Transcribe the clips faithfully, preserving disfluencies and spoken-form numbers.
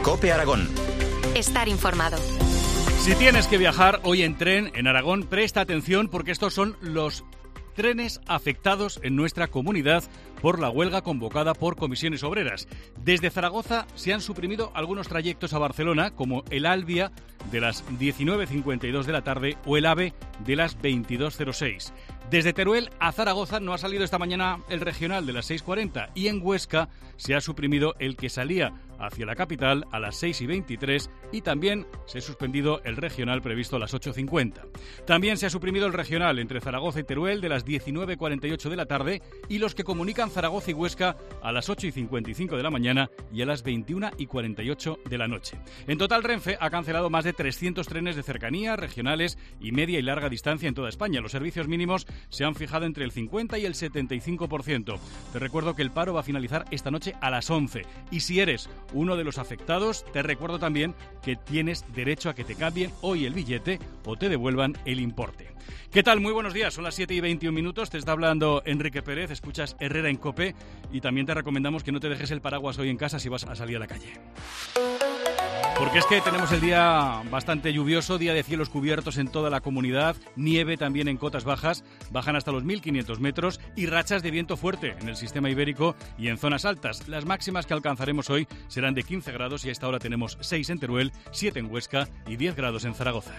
COPE Aragón. Estar informado. Si tienes que viajar hoy en tren en Aragón, presta atención porque estos son los trenes afectados en nuestra comunidad por la huelga convocada por comisiones obreras. Desde Zaragoza se han suprimido algunos trayectos a Barcelona, como el Albia de las diecinueve cincuenta y dos de la tarde o el AVE de las veintidós cero seis. Desde Teruel a Zaragoza no ha salido esta mañana el regional de las seis cuarenta y en Huesca se ha suprimido el que salía hacia la capital a las seis y veintitrés y también se ha suspendido el regional previsto a las ocho cincuenta. También se ha suprimido el regional entre Zaragoza y Teruel de las diecinueve cuarenta y ocho de la tarde y los que comunican Zaragoza y Huesca a las ocho y cincuenta y cinco de la mañana y a las veintiuna y cuarenta y ocho de la noche. En total, Renfe ha cancelado más de trescientos trenes de cercanía, regionales y media y larga distancia en toda España. Los servicios mínimos se han fijado entre el cincuenta y el setenta y cinco por ciento. Te recuerdo que el paro va a finalizar esta noche a las once. Y si eres uno de los afectados, te recuerdo también que tienes derecho a que te cambien hoy el billete o te devuelvan el importe. ¿Qué tal? Muy buenos días. Son las siete y veintiún minutos. Te está hablando Enrique Pérez. Escuchas Herrera en COPE y también te recomendamos que no te dejes el paraguas hoy en casa si vas a salir a la calle. Porque es que tenemos el día bastante lluvioso, día de cielos cubiertos en toda la comunidad, nieve también en cotas bajas, bajan hasta los mil quinientos metros y rachas de viento fuerte en el sistema ibérico y en zonas altas. Las máximas que alcanzaremos hoy serán de quince grados y a esta hora tenemos seis en Teruel, siete en Huesca y diez grados en Zaragoza.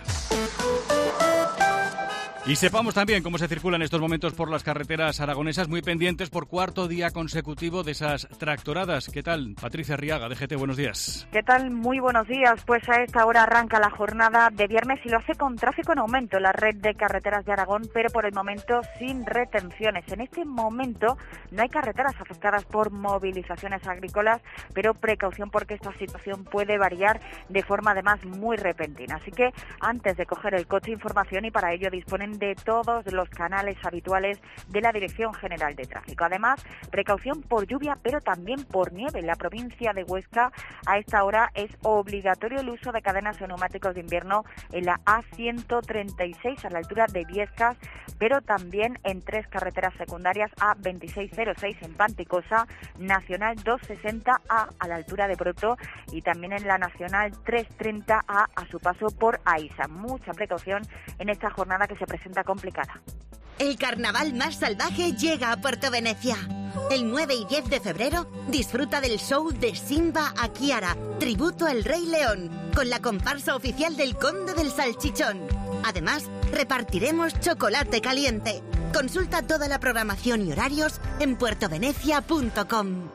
Y sepamos también cómo se circula en estos momentos por las carreteras aragonesas, muy pendientes por cuarto día consecutivo de esas tractoradas. ¿Qué tal? Patricia Arriaga, D G T, buenos días. ¿Qué tal? Muy buenos días. Pues a esta hora arranca la jornada de viernes y lo hace con tráfico en aumento en la red de carreteras de Aragón, pero por el momento sin retenciones. En este momento no hay carreteras afectadas por movilizaciones agrícolas, pero precaución porque esta situación puede variar de forma además muy repentina. Así que antes de coger el coche, información, y para ello disponen de todos los canales habituales de la Dirección General de Tráfico. Además, precaución por lluvia, pero también por nieve. En la provincia de Huesca, a esta hora es obligatorio el uso de cadenas de neumáticos de invierno en la A ciento treinta y seis a la altura de Viescas, pero también en tres carreteras secundarias, A veintiséis cero seis en Panticosa, Nacional doscientos sesenta A a la altura de Broto y también en la Nacional trescientos treinta A a su paso por Aisa. Mucha precaución en esta jornada que se presenta complicada. El carnaval más salvaje llega a Puerto Venecia. El nueve y diez de febrero disfruta del show de Simba a Kiara, tributo al Rey León, con la comparsa oficial del Conde del Salchichón. Además, repartiremos chocolate caliente. Consulta toda la programación y horarios en puerto venecia punto com.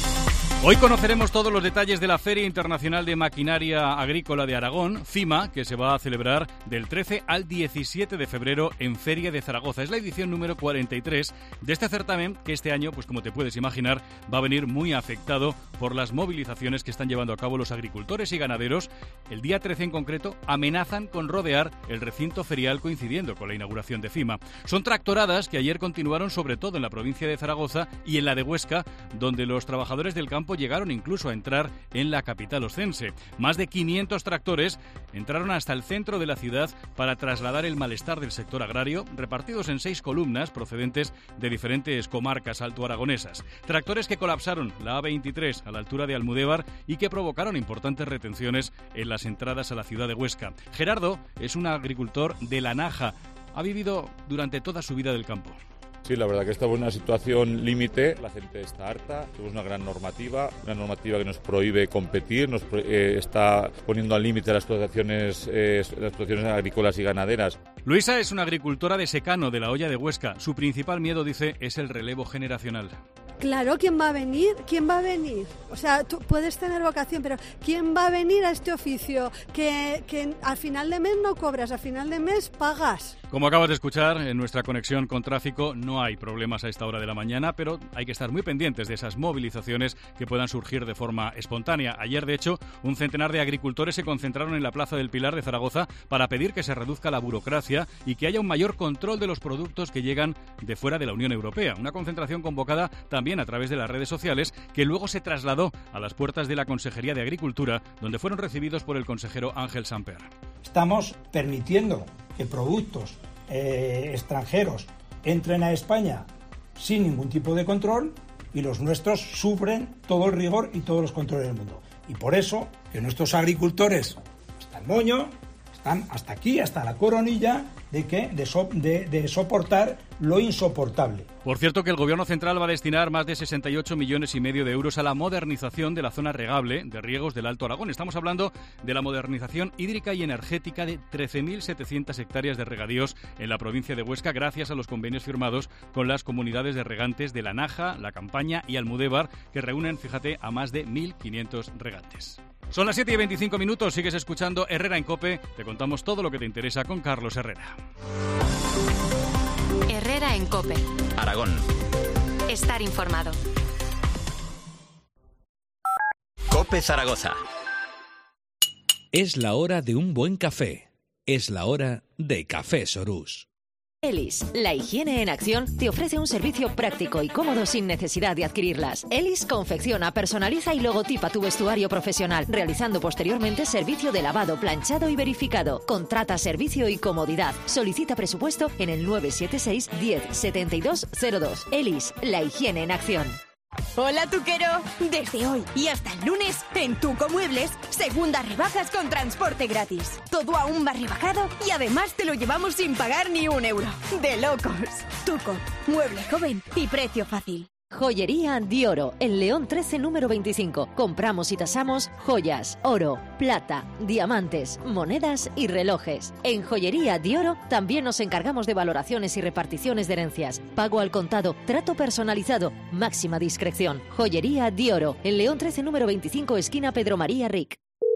Hoy conoceremos todos los detalles de la Feria Internacional de Maquinaria Agrícola de Aragón, FIMA, que se va a celebrar del trece al diecisiete de febrero en Feria de Zaragoza. Es la edición número cuarenta y tres de este certamen que este año, pues como te puedes imaginar, va a venir muy afectado por las movilizaciones que están llevando a cabo los agricultores y ganaderos. El día trece en concreto amenazan con rodear el recinto ferial coincidiendo con la inauguración de FIMA. Son tractoradas que ayer continuaron sobre todo en la provincia de Zaragoza y en la de Huesca, donde los trabajadores del campo llegaron incluso a entrar en la capital oscense. Más de quinientos tractores entraron hasta el centro de la ciudad para trasladar el malestar del sector agrario, repartidos en seis columnas procedentes de diferentes comarcas altoaragonesas. Tractores que colapsaron la A veintitrés a la altura de Almudévar y que provocaron importantes retenciones en las entradas a la ciudad de Huesca. Gerardo es un agricultor de La Naja. Ha vivido durante toda su vida del campo. Sí, la verdad que estamos en una situación límite, la gente está harta, tenemos una gran normativa, una normativa que nos prohíbe competir, nos eh, está poniendo al límite las explotaciones, eh, las explotaciones agrícolas y ganaderas. Luisa es una agricultora de secano de La Hoya de Huesca. Su principal miedo, dice, es el relevo generacional. Claro, ¿quién va a venir? ¿Quién va a venir? O sea, tú puedes tener vocación, pero ¿quién va a venir a este oficio? Que, que al final de mes no cobras, al final de mes pagas. Como acabas de escuchar, en nuestra conexión con tráfico no hay problemas a esta hora de la mañana, pero hay que estar muy pendientes de esas movilizaciones que puedan surgir de forma espontánea. Ayer, de hecho, un centenar de agricultores se concentraron en la Plaza del Pilar de Zaragoza para pedir que se reduzca la burocracia y que haya un mayor control de los productos que llegan de fuera de la Unión Europea. Una concentración convocada también a través de las redes sociales que luego se trasladó a las puertas de la Consejería de Agricultura, donde fueron recibidos por el consejero Ángel Samper. Estamos permitiendo que productos eh, extranjeros entren a España sin ningún tipo de control y los nuestros sufren todo el rigor y todos los controles del mundo. Y por eso que nuestros agricultores, hasta el moño, están hasta aquí, hasta la coronilla, de, que, de, so, de, de soportar lo insoportable. Por cierto, que el Gobierno central va a destinar más de sesenta y ocho millones y medio de euros a la modernización de la zona regable de riegos del Alto Aragón. Estamos hablando de la modernización hídrica y energética de trece mil setecientas hectáreas de regadíos en la provincia de Huesca, gracias a los convenios firmados con las comunidades de regantes de La Naja, La Campaña y Almudévar, que reúnen, fíjate, a más de mil quinientos regantes. Son las siete y veinticinco minutos, sigues escuchando Herrera en COPE, te contamos todo lo que te interesa con Carlos Herrera. Herrera en COPE. Aragón. Estar informado. COPE Zaragoza. Es la hora de un buen café. Es la hora de Café Sorús. Elis, la higiene en acción, te ofrece un servicio práctico y cómodo sin necesidad de adquirirlas. Elis confecciona, personaliza y logotipa tu vestuario profesional, realizando posteriormente servicio de lavado, planchado y verificado. Contrata servicio y comodidad. Solicita presupuesto en el nueve siete seis, diez, setenta y dos cero dos. Elis, la higiene en acción. Hola, tuquero. Desde hoy y hasta el lunes, en Tuco Muebles, segundas rebajas con transporte gratis. Todo aún más rebajado y además te lo llevamos sin pagar ni un euro. ¡De locos! Tuco, mueble joven y precio fácil. Joyería Dioro, en León trece, número veinticinco. Compramos y tasamos joyas, oro, plata, diamantes, monedas y relojes. En Joyería Dioro también nos encargamos de valoraciones y reparticiones de herencias. Pago al contado, trato personalizado, máxima discreción. Joyería Dioro, en León trece, número veinticinco, esquina Pedro María Ric.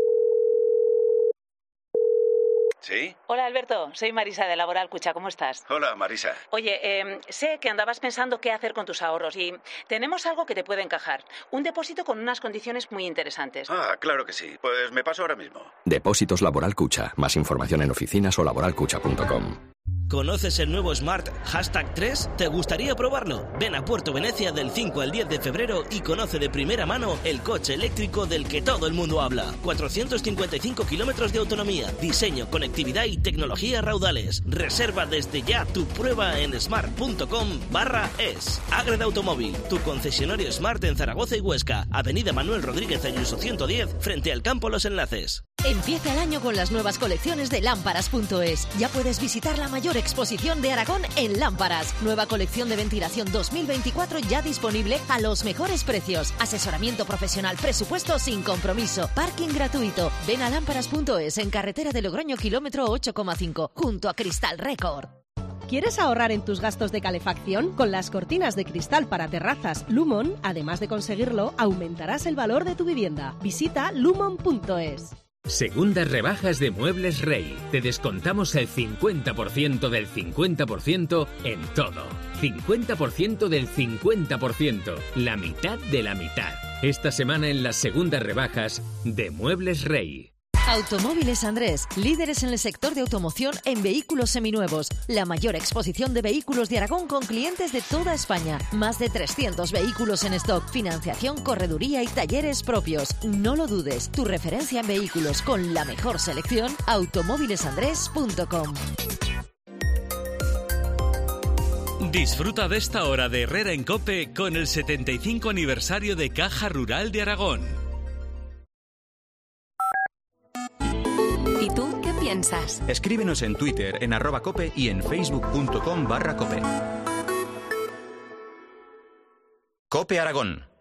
¿Sí? Hola, Alberto. Soy Marisa de Laboral Cucha. ¿Cómo estás? Hola, Marisa. Oye, eh, sé que andabas pensando qué hacer con tus ahorros y tenemos algo que te puede encajar. Un depósito con unas condiciones muy interesantes. Ah, claro que sí. Pues me paso ahora mismo. Depósitos Laboral Cucha. Más información en oficinas o laboral cucha punto com. ¿Conoces el nuevo Smart Hashtag tres? ¿Te gustaría probarlo? Ven a Puerto Venecia del cinco al diez de febrero y conoce de primera mano el coche eléctrico del que todo el mundo habla. cuatrocientos cincuenta y cinco kilómetros de autonomía, diseño, conectividad y tecnología raudales. Reserva desde ya tu prueba en smart punto com barra es. Ágreda Automóvil, tu concesionario Smart en Zaragoza y Huesca. Avenida Manuel Rodríguez Ayuso ciento diez, frente al Campo Los Enlaces. Empieza el año con las nuevas colecciones de lámparas punto es. Ya puedes visitar la mayor exposición de Aragón en lámparas. Nueva colección de ventilación dos mil veinticuatro ya disponible a los mejores precios. Asesoramiento profesional, presupuesto sin compromiso. Parking gratuito. Ven a lámparas punto es en carretera de Logroño, kilómetro ocho coma cinco, junto a Cristal Record. ¿Quieres ahorrar en tus gastos de calefacción? Con las cortinas de cristal para terrazas Lumon, además de conseguirlo, aumentarás el valor de tu vivienda. Visita lumon punto es. Segundas rebajas de Muebles Rey. Te descontamos el cincuenta por ciento del cincuenta por ciento en todo. cincuenta por ciento del cincuenta por ciento. La mitad de la mitad. Esta semana en las segundas rebajas de Muebles Rey. Automóviles Andrés, líderes en el sector de automoción en vehículos seminuevos. La mayor exposición de vehículos de Aragón con clientes de toda España. Más de trescientos vehículos en stock. Financiación, correduría y talleres propios. No lo dudes, tu referencia en vehículos con la mejor selección, automóviles andrés punto com. Disfruta de esta hora de Herrera en COPE con el setenta y cinco aniversario de Caja Rural de Aragón. ¿Y tú qué piensas? Escríbenos en Twitter, en arroba cope y en facebook punto com barra cope. COPE Aragón.